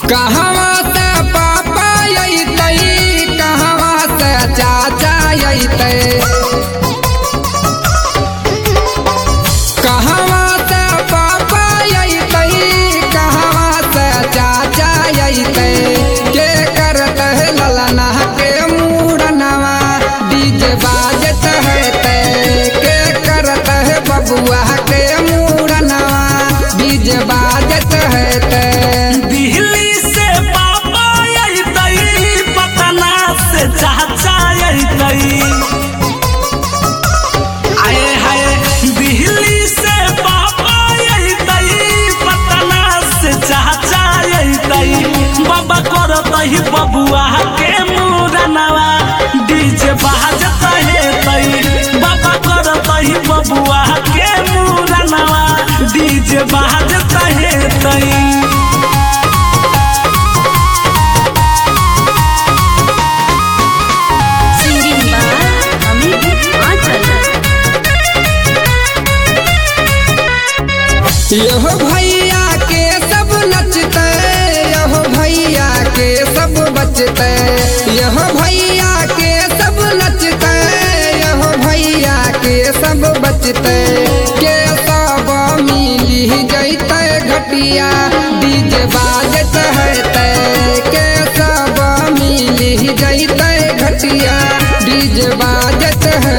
कहवा से पापा अइतै कहवा से चाचा अइतै कहवा से पापा अइतै कहवा से चाचा अइतै के करत है ललना के मूड़नवा डीजे बाजत है के करत है बबुआ के मूड़नवा डीजे बाजत है दिल्ली से पापा अइतै पटना से चाचा अइतै आए हाय दिल्ली से पापा अइतै पटना से चाचा अइतै बाबा करतै बबुआ के मूड़नवा डीजे बाजत हेतै बाबा करतै बबुआ के मूड़नवा डीजे बाजत हेतै। यहो भैया के सब नचते यहो भैया के सब बचते यहो भैया के सब नचते यहो भैया के सब बचते के सब मिली जैते घटिया डीजे बाजत है के सब मिली जैते घटिया डीजे बाजत है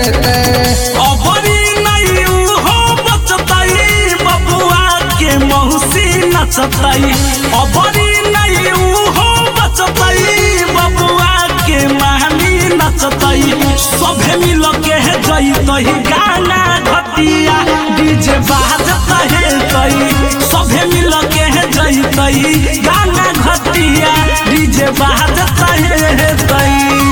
नचतै अबरी नहीं उहो बचतै बबुआ के मामी नचतै सभे मिल के जइतै गाना घटिया डीजे बाजत हेतै सभे मिल के जइतै गाना घटिया डीजे बाजत हेतै।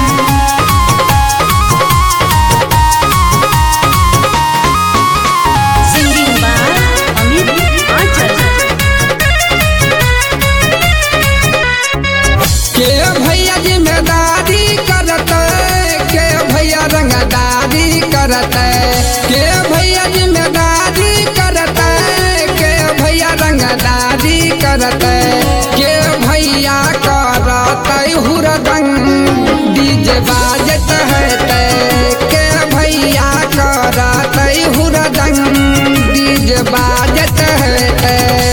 के भैया जिम्मेदारी करते के भैया रंगदारी करते के भैया जिम्मेदारी करते के भैया रंगदारी करते के भैया करते हुरदंग डीजे बाजत है के भैया करते हुरदंग डीजे बाजत है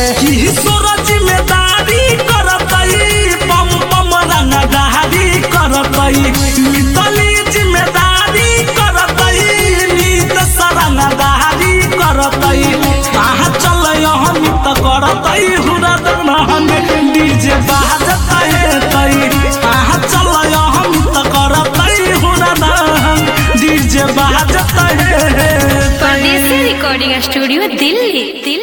मितली जिम्मेदारी करतै नीत सरंगदारी करतै कहाँ चलै हम त करतै हुरदंग डीजे बाजत हेतै कहाँ चलै हम त करतै हुरदंग डीजे बाजत हेतै। परदेसी रिकॉर्डिंग स्टूडियो दिल्ली।